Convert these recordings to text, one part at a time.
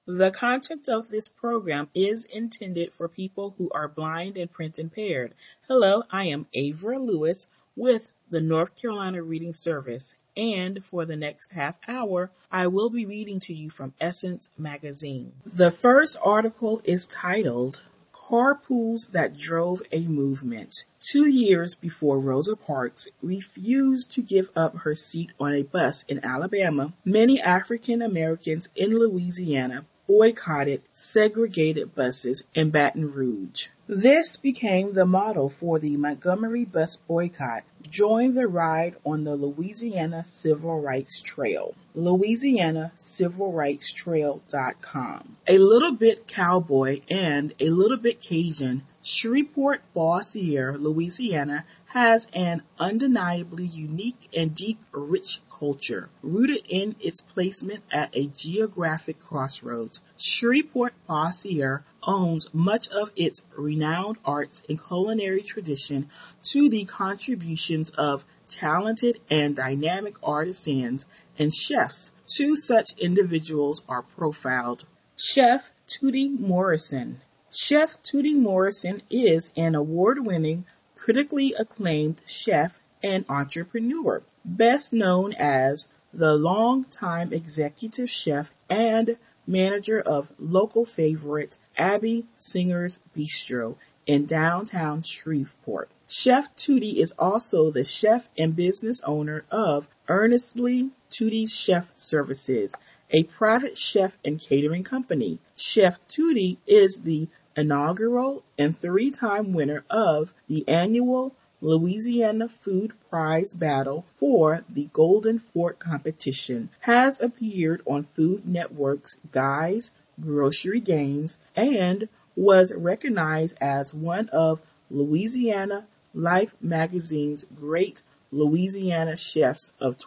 The content of this program is intended for people who are blind and print impaired. Hello, I am Avra Lewis with the North Carolina Reading Service, and for the next half hour, I will be reading to you from Essence Magazine. The first article is titled Carpools That Drove a Movement. 2 years before Rosa Parks refused to give up her seat on a bus in Alabama, many African Americans in Louisiana boycotted segregated buses in Baton Rouge. This became the model for the Montgomery bus boycott. Join the ride on the Louisiana Civil Rights Trail. LouisianaCivilRightsTrail.com. A little bit cowboy and a little bit Cajun, Shreveport-Bossier, Louisiana has an undeniably unique and deep, rich culture, rooted in its placement at a geographic crossroads. Shreveport-Bossier owes much of its renowned arts and culinary tradition to the contributions of talented and dynamic artisans and chefs. Two such individuals are profiled. Chef Tootie Morrison. Chef Tootie Morrison is an award-winning, critically acclaimed chef and entrepreneur, best known as the longtime executive chef and manager of local favorite Abby Singer's Bistro in downtown Shreveport. Chef Tootie is also the chef and business owner of Ernestly Tootie's Chef Services, a private chef and catering company. Chef Tootie is the inaugural and 3-time winner of the annual Louisiana Food Prize Battle for the Golden Fork competition, has appeared on Food Network's Guys Grocery Games, and was recognized as one of Louisiana Life magazine's Great Louisiana Chefs of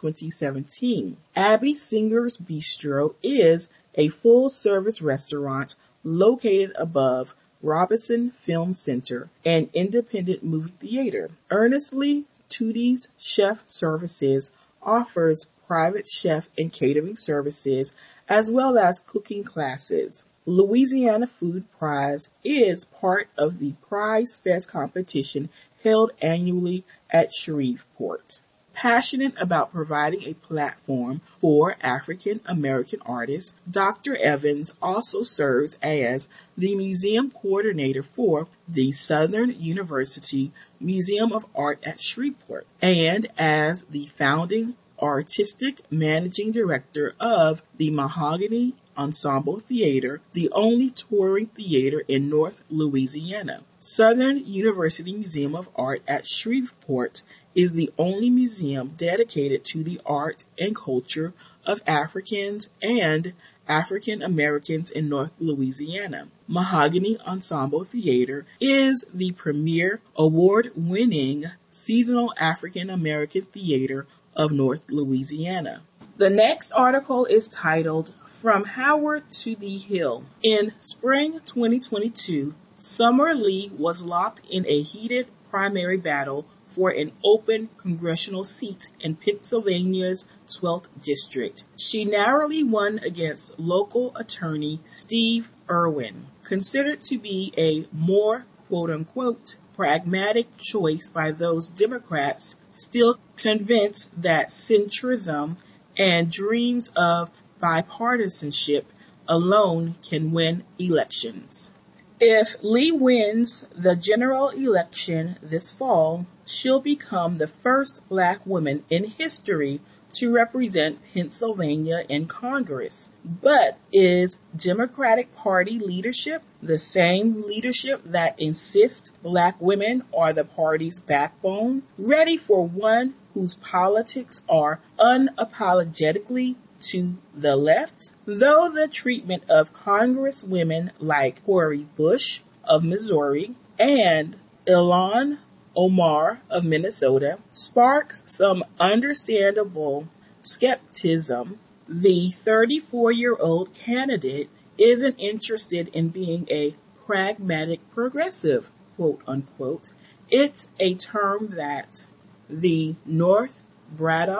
2017. Abby Singer's Bistro is a full-service restaurant located above Robinson Film Center, an independent movie theater. Ernestly Tootie's Chef Services offers private chef and catering services as well as cooking classes. Louisiana Food Prize is part of the Prize Fest competition held annually at Shreveport. Passionate about providing a platform for African American artists, Dr. Evans also serves as the museum coordinator for the Southern University Museum of Art at Shreveport and as the founding artistic managing director of the Mahogany Ensemble Theater, the only touring theater in North Louisiana. Southern University Museum of Art at Shreveport is the only museum dedicated to the art and culture of Africans and African Americans in North Louisiana. Mahogany Ensemble Theater is the premier award-winning seasonal African American theater of North Louisiana. The next article is titled From Howard to the Hill. In spring 2022, Summer Lee was locked in a heated primary battle for an open congressional seat in Pennsylvania's 12th District. She narrowly won against local attorney Steve Irwin, considered to be a more quote-unquote pragmatic choice by those Democrats still convinced that centrism and dreams of bipartisanship alone can win elections. If Lee wins the general election this fall, she'll become the first Black woman in history to represent Pennsylvania in Congress. But is Democratic Party leadership the same leadership that insists Black women are the party's backbone, ready for one whose politics are unapologetically to the left? Though the treatment of Congresswomen like Cori Bush of Missouri and Ilhan Omar of Minnesota sparks some understandable skepticism, the 34-year-old candidate isn't interested in being a pragmatic progressive, quote unquote. It's a term that the North Braddock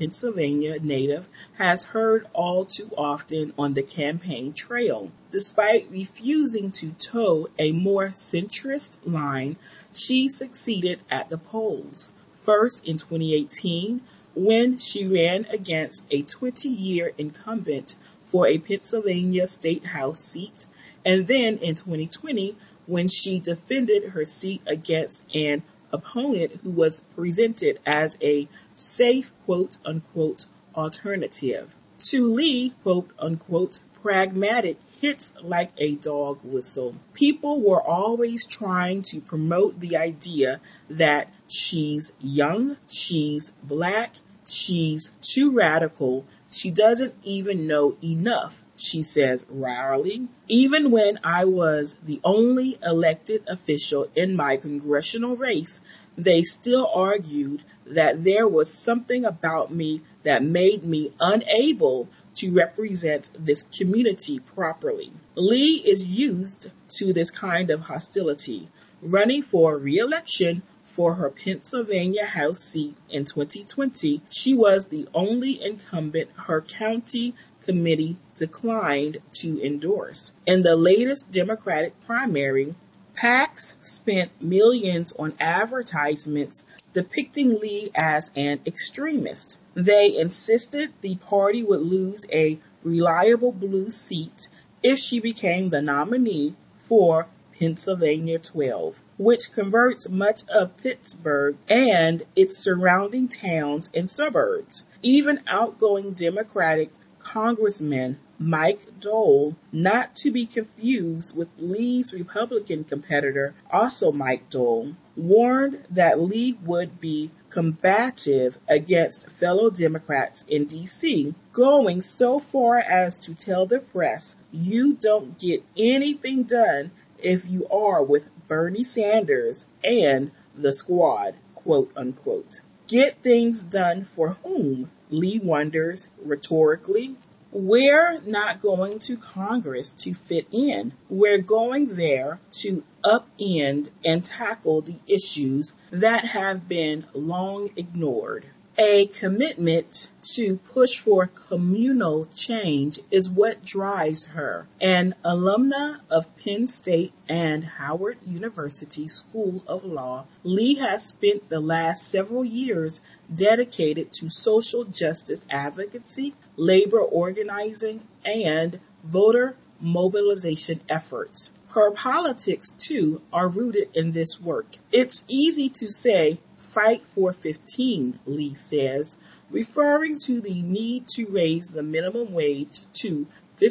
Pennsylvania native has heard all too often on the campaign trail. Despite refusing to toe a more centrist line, she succeeded at the polls. First in 2018, when she ran against a 20-year incumbent for a Pennsylvania state house seat, and then in 2020, when she defended her seat against an opponent who was presented as a safe, quote unquote, alternative. To Lee, quote unquote, pragmatic hits like a dog whistle. People were always trying to promote the idea that she's young, she's black, she's too radical, she doesn't even know enough, she says wryly. Even when I was the only elected official in my congressional race, they still argued that there was something about me that made me unable to represent this community properly. Lee is used to this kind of hostility. Running for re-election for her Pennsylvania House seat in 2020, she was the only incumbent her county committee declined to endorse. In the latest Democratic primary, PACs spent millions on advertisements depicting Lee as an extremist. They insisted the party would lose a reliable blue seat if she became the nominee for Pennsylvania 12, which converts much of Pittsburgh and its surrounding towns and suburbs. Even outgoing Democratic Congressman Mike Dole, not to be confused with Lee's Republican competitor, also Mike Dole, warned that Lee would be combative against fellow Democrats in D.C., going so far as to tell the press, "You don't get anything done if you are with Bernie Sanders and the squad," quote unquote. Get things done for whom? Lee wonders rhetorically. We're not going to Congress to fit in. We're going there to upend and tackle the issues that have been long ignored. A commitment to push for communal change is what drives her. An alumna of Penn State and Howard University School of Law, Lee has spent the last several years dedicated to social justice advocacy, labor organizing, and voter mobilization efforts. Her politics, too, are rooted in this work. It's easy to say, "Fight for 15, Lee says, referring to the need to raise the minimum wage to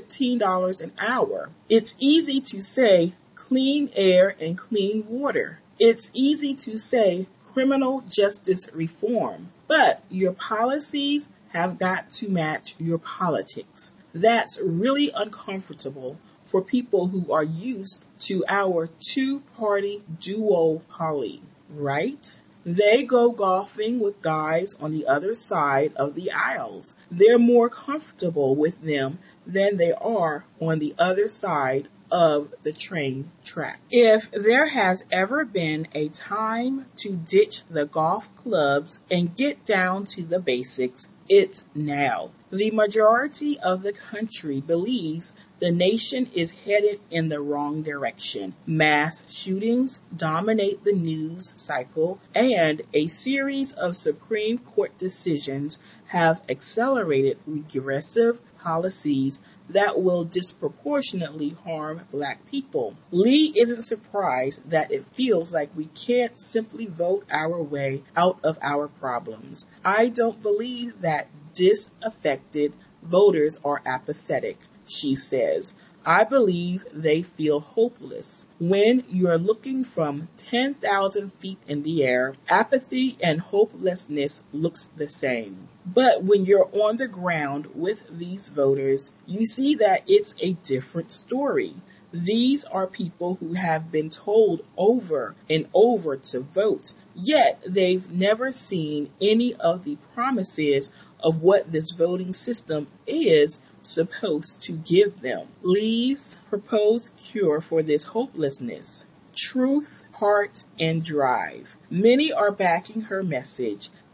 $15 an hour. It's easy to say clean air and clean water. It's easy to say criminal justice reform. But your policies have got to match your politics. That's really uncomfortable for people who are used to our two-party duopoly, right? They go golfing with guys on the other side of the aisles. They're more comfortable with them than they are on the other side of the train track. If there has ever been a time to ditch the golf clubs and get down to the basics, it's now. The majority of the country believes the nation is headed in the wrong direction. Mass shootings dominate the news cycle, and a series of Supreme Court decisions have accelerated regressive policies that will disproportionately harm black people. Lee isn't surprised that it feels like we can't simply vote our way out of our problems. I don't believe that disaffected voters are apathetic, she says. I believe they feel hopeless. When you're looking from 10,000 feet in the air, apathy and hopelessness looks the same. But when you're on the ground with these voters, you see that it's a different story. These are people who have been told over and over to vote, yet they've never seen any of the promises of what this voting system is supposed to give them. Lee's proposed cure for this hopelessness: truth, heart, and drive. Many are backing her message,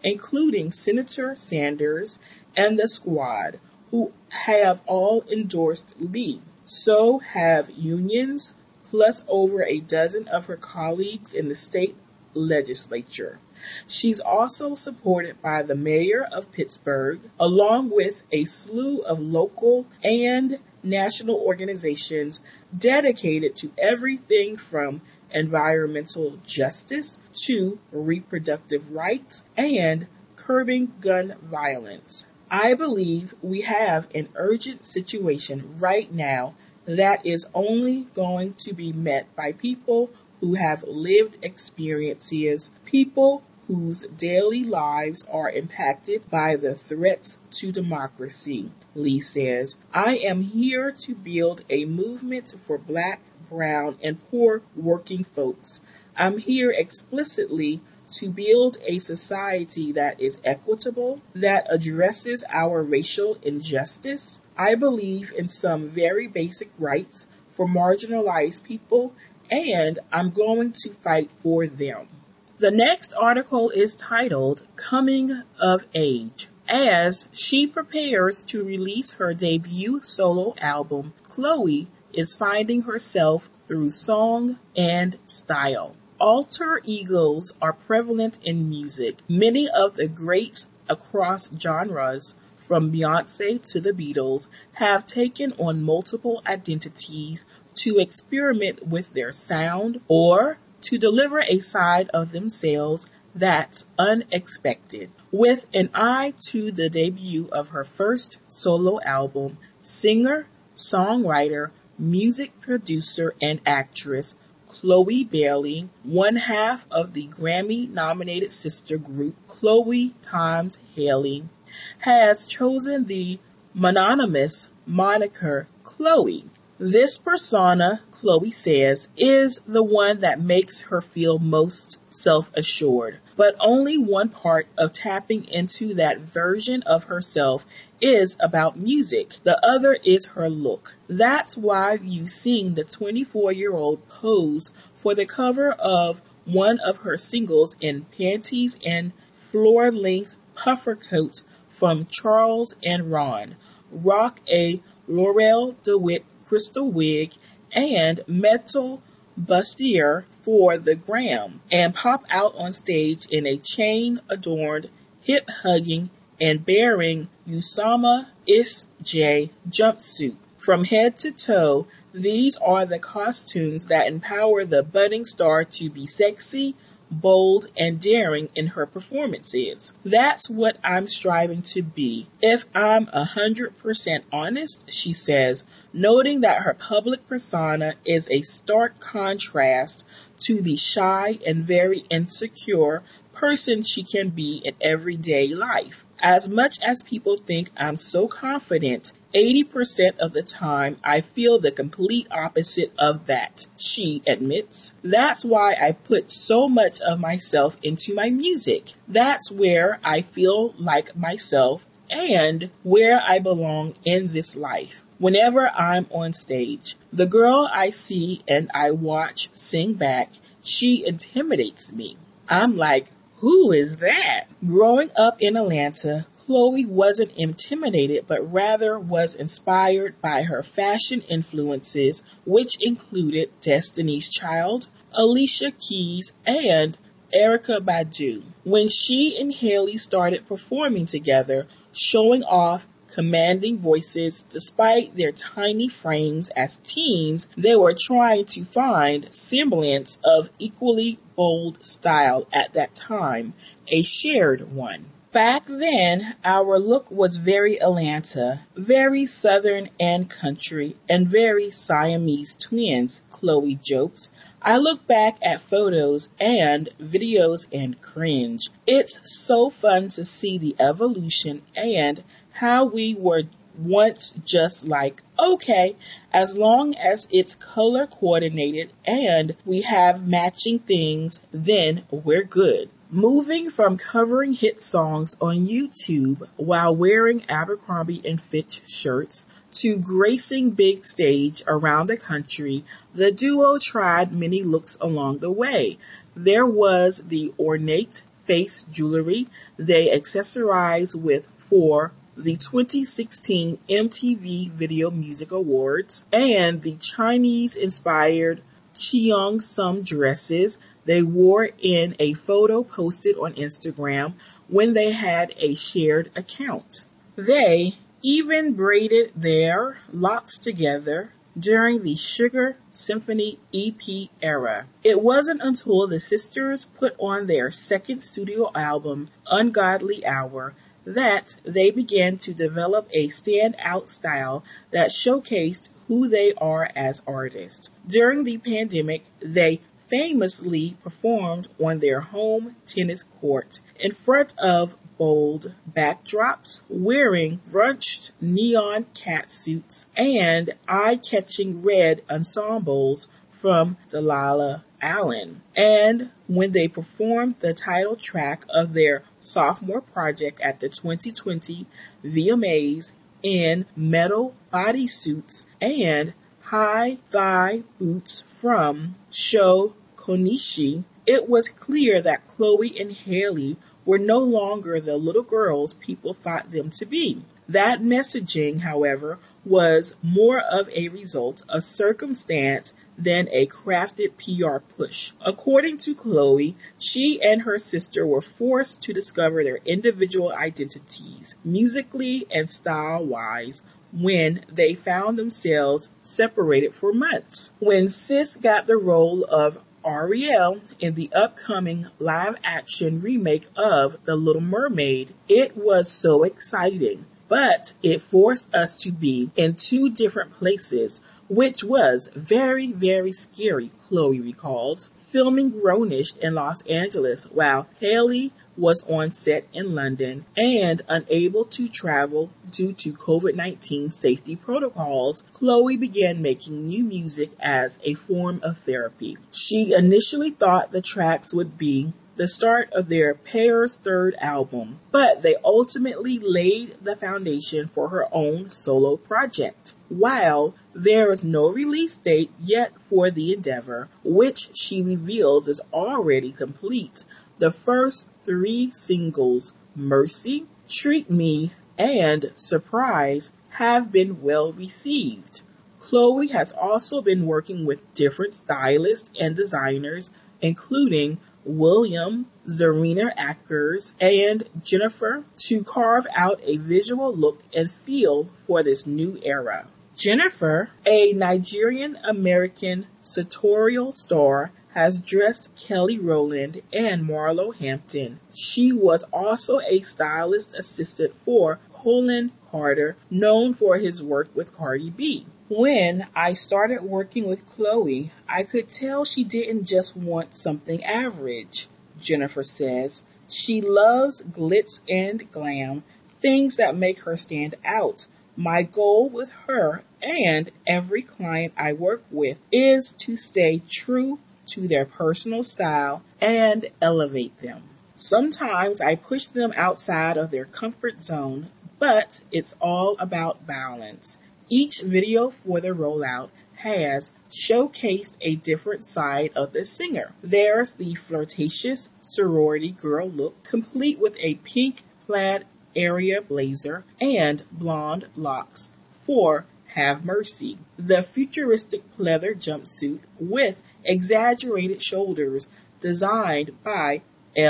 including Senator Sanders and the squad, who have all endorsed Lee. So have unions, plus over a dozen of her colleagues in the state legislature. She's also supported by the mayor of Pittsburgh, along with a slew of local and national organizations dedicated to everything from environmental justice to reproductive rights and curbing gun violence. I believe we have an urgent situation right now that is only going to be met by people who have lived experiences, people whose daily lives are impacted by the threats to democracy. Lee says, I am here to build a movement for Black, brown, and poor working folks. I'm here explicitly to build a society that is equitable, that addresses our racial injustice. I believe in some very basic rights for marginalized people, and I'm going to fight for them. The next article is titled Coming of Age. As she prepares to release her debut solo album, Chloe is finding herself through song and style. Alter egos are prevalent in music. Many of the greats across genres, from Beyonce to the Beatles, have taken on multiple identities to experiment with their sound or to deliver a side of themselves that's unexpected. With an eye to the debut of her first solo album, singer, songwriter, music producer, and actress Chloe Bailey, one half of the Grammy-nominated sister group Chloe Times Hailey, has chosen the mononymous moniker Chloe. This persona, Chloe says, is the one that makes her feel most self-assured. But only one part of tapping into that version of herself is about music. The other is her look. That's why you've seen the 24-year-old pose for the cover of one of her singles in panties and floor-length puffer coat from Charles and Ron, rock a Laurel DeWitt crystal wig and metal bustier for the gram, and pop out on stage in a chain-adorned, hip-hugging, and bearing Usama Isj jumpsuit. From head to toe, these are the costumes that empower the budding star to be sexy, bold, and daring in her performances. That's what I'm striving to be. If I'm 100% honest, she says, noting that her public persona is a stark contrast to the shy and very insecure person she can be in everyday life. As much as people think I'm so confident, 80% of the time I feel the complete opposite of that, she admits. That's why I put so much of myself into my music. That's where I feel like myself and where I belong in this life. Whenever I'm on stage, the girl I see and I watch sing back, she intimidates me. I'm like, who is that? Growing up in Atlanta, Chloe wasn't intimidated, but rather was inspired by her fashion influences, which included Destiny's Child, Alicia Keys, and Erykah Badu. When she and Hailey started performing together, showing off commanding voices, despite their tiny frames as teens, they were trying to find semblance of equally bold style at that time, a shared one. Back then, our look was very Atlanta, very Southern and country, and very Siamese twins, Chloe jokes. I look back at photos and videos and cringe. It's so fun to see the evolution and how we were once just like, okay, as long as it's color coordinated and we have matching things, then we're good. Moving from covering hit songs on YouTube while wearing Abercrombie & Fitch shirts to gracing big stage around the country, the duo tried many looks along the way. There was the ornate face jewelry they accessorize with for the 2016 MTV Video Music Awards, and the Chinese-inspired Cheongsam dresses they wore in a photo posted on Instagram when they had a shared account. They even braided their locks together during the Sugar Symphony EP era. It wasn't until the sisters put on their second studio album, Ungodly Hour, that they began to develop a standout style that showcased who they are as artists. During the pandemic, they famously performed on their home tennis court in front of bold backdrops, wearing runched neon catsuits and eye-catching red ensembles from Delilah Allen. And when they performed the title track of their sophomore project at the 2020 VMAs in metal bodysuits and high-thigh boots from Sho Konishi, it was clear that Chloe and Hailey were no longer the little girls people thought them to be. That messaging, however, was more of a result of circumstance than a crafted PR push. According to Chloe, she and her sister were forced to discover their individual identities, musically and style-wise, when they found themselves separated for months. When Sis got the role of Ariel in the upcoming live-action remake of The Little Mermaid, it was so exciting. But it forced us to be in two different places, which was very, very scary, Chloe recalls. Filming Grownish in Los Angeles while Hailey was on set in London and unable to travel due to COVID-19 safety protocols, Chloe began making new music as a form of therapy. She initially thought the tracks would be the start of their pair's third album, but they ultimately laid the foundation for her own solo project. While there is no release date yet for the endeavor, which she reveals is already complete, the first three singles, Mercy, Treat Me, and Surprise, have been well received. Chloe has also been working with different stylists and designers, including William Zarina Ackers and Jennifer, to carve out a visual look and feel for this new era. Jennifer, a Nigerian-American sartorial star, has dressed Kelly Rowland and Marlo Hampton. She was also a stylist assistant for Colin Carter, known for his work with Cardi B. When I started working with Chloe, I could tell she didn't just want something average, Jennifer says. She loves glitz and glam, things that make her stand out. My goal with her and every client I work with is to stay true to their personal style and elevate them. Sometimes I push them outside of their comfort zone, but it's all about balance. Each video for the rollout has showcased a different side of the singer. There's the flirtatious sorority girl look, complete with a pink plaid area blazer and blonde locks for Have Mercy. The futuristic pleather jumpsuit with exaggerated shoulders designed by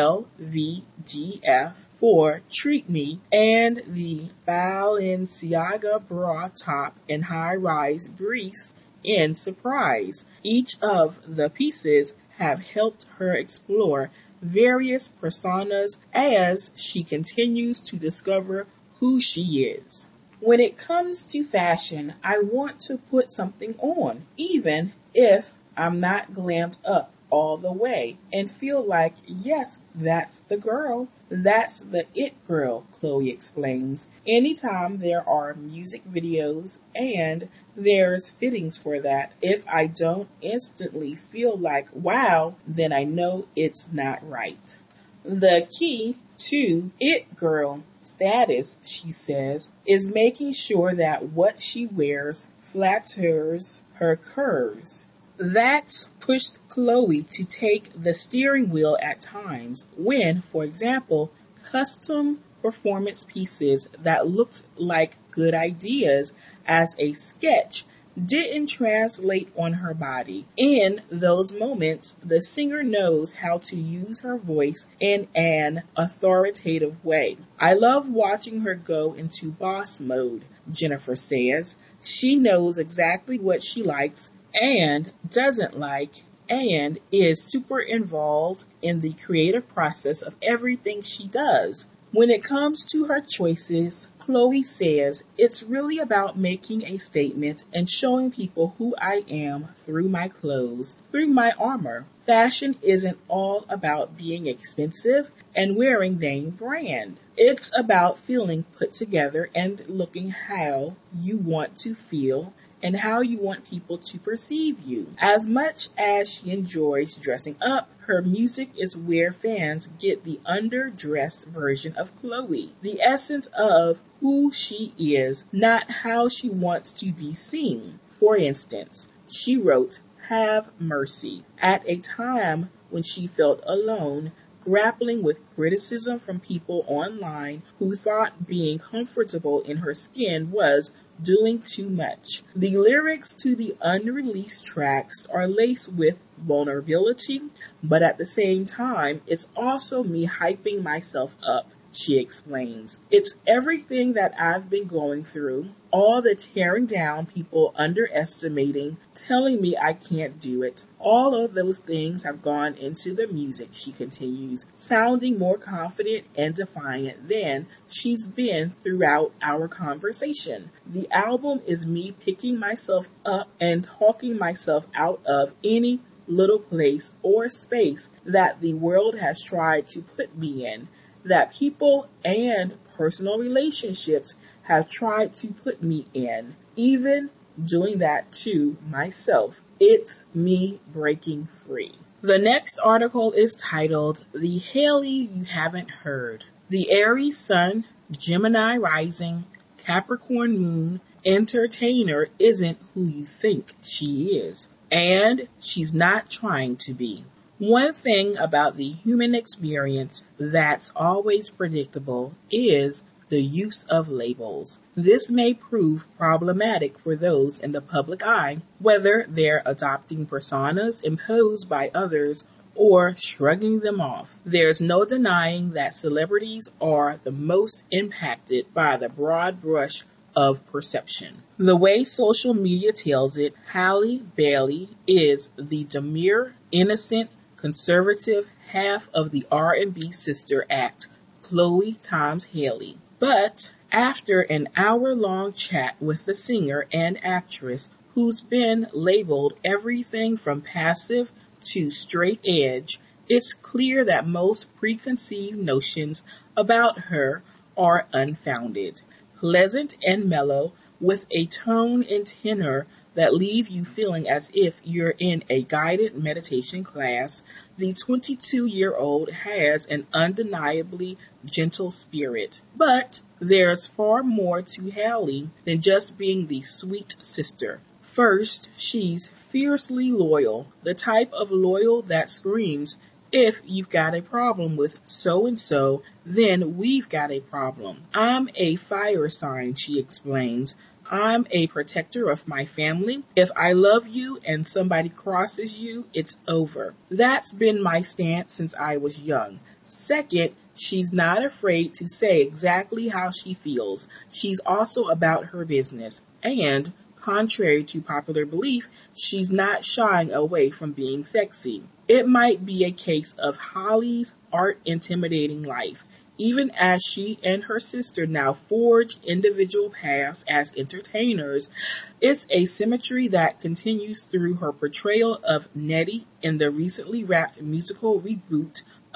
LVDF for Treat Me, and the Balenciaga bra top and high-rise briefs in Surprise. Each of the pieces have helped her explore various personas as she continues to discover who she is. When it comes to fashion, I want to put something on, even if I'm not glammed up all the way, and feel like, yes, that's the girl. That's the it girl, Chloe explains. Anytime there are music videos and there's fittings for that, if I don't instantly feel like, wow, then I know it's not right. The key to it girl status, she says, is making sure that what she wears flatters her curves. That's pushed Chloe to take the steering wheel at times when, for example, custom performance pieces that looked like good ideas as a sketch didn't translate on her body. In those moments, the singer knows how to use her voice in an authoritative way. I love watching her go into boss mode, Jennifer says. She knows exactly what she likes and doesn't like and is super involved in the creative process of everything she does. When it comes to her choices, Chloe says it's really about making a statement and showing people who I am through my clothes, through my armor. Fashion isn't all about being expensive and wearing name brand. It's about feeling put together and looking how you want to feel and how you want people to perceive you. As much as she enjoys dressing up, her music is where fans get the underdressed version of Chloe, the essence of who she is, not how she wants to be seen. For instance, she wrote Have Mercy at a time when she felt alone, grappling with criticism from people online who thought being comfortable in her skin was doing too much. The lyrics to the unreleased tracks are laced with vulnerability, but at the same time, it's also me hyping myself up, she explains. It's everything that I've been going through, all the tearing down, people underestimating, telling me I can't do it. All of those things have gone into the music, she continues, sounding more confident and defiant than she's been throughout our conversation. The album is me picking myself up and talking myself out of any little place or space that the world has tried to put me in, that people and personal relationships have tried to put me in, even doing that to myself. It's me breaking free. The next article is titled The Hailey You Haven't Heard. The Aries Sun, Gemini Rising, Capricorn Moon entertainer isn't who you think she is, and she's not trying to be. One thing about the human experience that's always predictable is the use of labels. This may prove problematic for those in the public eye, whether they're adopting personas imposed by others or shrugging them off. There's no denying that celebrities are the most impacted by the broad brush of perception. The way social media tells it, Halle Bailey is the demure, innocent, conservative half of the R&B sister act, Chloe Times Hailey. But after an hour-long chat with the singer and actress who's been labeled everything from passive to straight edge, it's clear that most preconceived notions about her are unfounded. Pleasant and mellow, with a tone and tenor that leave you feeling as if you're in a guided meditation class, the 22-year-old has an undeniably gentle spirit. But there's far more to Halle than just being the sweet sister. First, she's fiercely loyal, the type of loyal that screams, if you've got a problem with so-and-so, then we've got a problem. I'm a fire sign, she explains. I'm a protector of my family. If I love you and somebody crosses you, it's over. That's been my stance since I was young. Second, she's not afraid to say exactly how she feels. She's also about her business. And contrary to popular belief, she's not shying away from being sexy. It might be a case of Holly's art intimidating life, even as she and her sister now forge individual paths as entertainers. It's a symmetry that continues through her portrayal of Nettie in the recently wrapped musical reboot of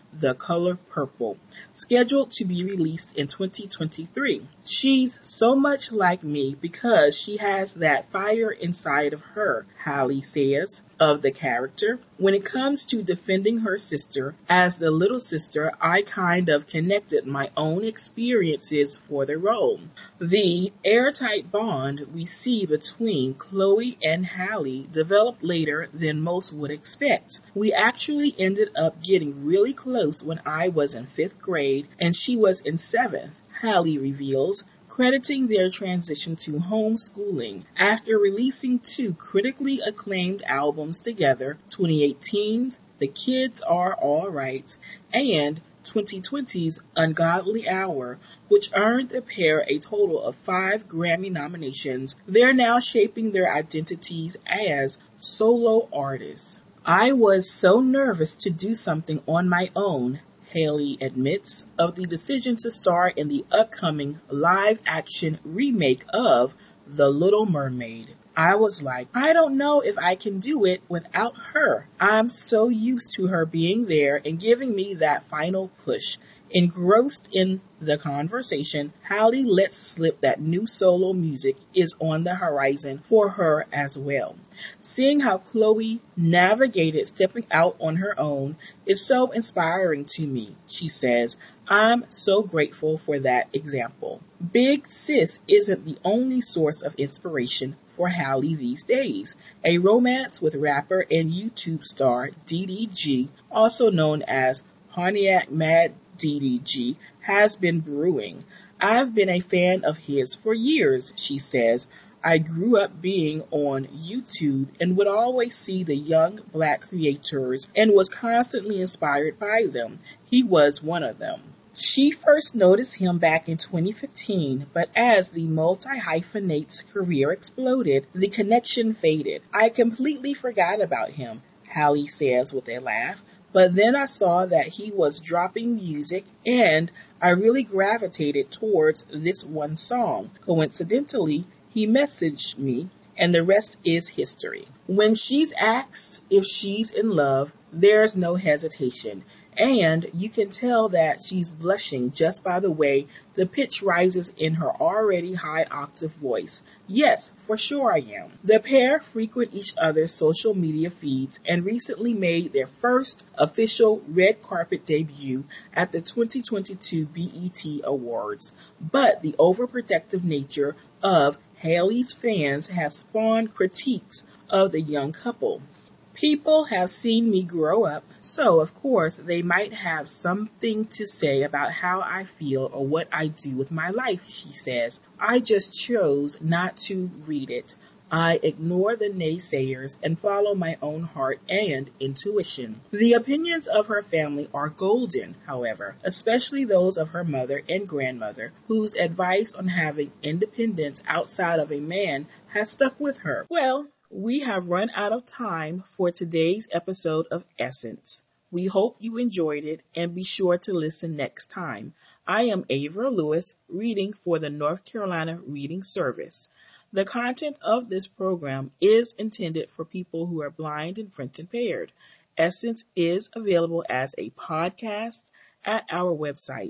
The Color Purple, scheduled to be released in 2023. She's so much like me because she has that fire inside of her, Hallie says of the character. When it comes to defending her sister, as the little sister, I kind of connected my own experiences for the role. The airtight bond we see between Chloe and Hallie developed later than most would expect. We actually ended up getting really close when I was in 5th grade and she was in 7th, Hallie reveals, crediting their transition to homeschooling after releasing 2 critically acclaimed albums together, 2018's The Kids Are Alright and 2020's Ungodly Hour, which earned the pair a total of 5 Grammy nominations. They're now shaping their identities as solo artists. I was so nervous to do something on my own, Hallie admits, of the decision to star in the upcoming live-action remake of The Little Mermaid. I was like, I don't know if I can do it without her. I'm so used to her being there and giving me that final push. Engrossed in the conversation, Hallie lets slip that new solo music is on the horizon for her as well. Seeing how Chloe navigated stepping out on her own is so inspiring to me, she says. I'm so grateful for that example. Big Sis isn't the only source of inspiration for Hallie these days. A romance with rapper and YouTube star DDG, also known as Pontiac Mad DDG, has been brewing. I've been a fan of his for years, she says. I grew up being on YouTube and would always see the young black creators and was constantly inspired by them. He was one of them. She first noticed him back in 2015, but as the multi-hyphenate's career exploded, the connection faded. I completely forgot about him, Hallie says with a laugh. But then I saw that he was dropping music and I really gravitated towards this one song. Coincidentally, he messaged me and the rest is history. When she's asked if she's in love, there's no hesitation. And you can tell that she's blushing just by the way the pitch rises in her already high octave voice. Yes, for sure I am. The pair frequent each other's social media feeds and recently made their first official red carpet debut at the 2022 BET Awards. But the overprotective nature of Hallie's fans has spawned critiques of the young couple. People have seen me grow up, so of course they might have something to say about how I feel or what I do with my life, she says. I just chose not to read it. I ignore the naysayers and follow my own heart and intuition. The opinions of her family are golden, however, especially those of her mother and grandmother, whose advice on having independence outside of a man has stuck with her. Well, we have run out of time for today's episode of Essence. We hope you enjoyed it and be sure to listen next time. I am Avra Lewis, reading for the North Carolina Reading Service. The content of this program is intended for people who are blind and print impaired. Essence is available as a podcast at our website,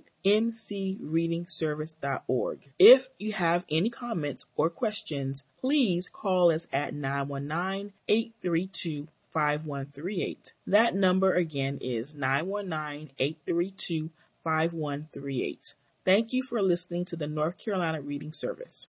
ncreadingservice.org. If you have any comments or questions, please call us at 919-832-5138. That number again is 919-832-5138. Thank you for listening to the North Carolina Reading Service.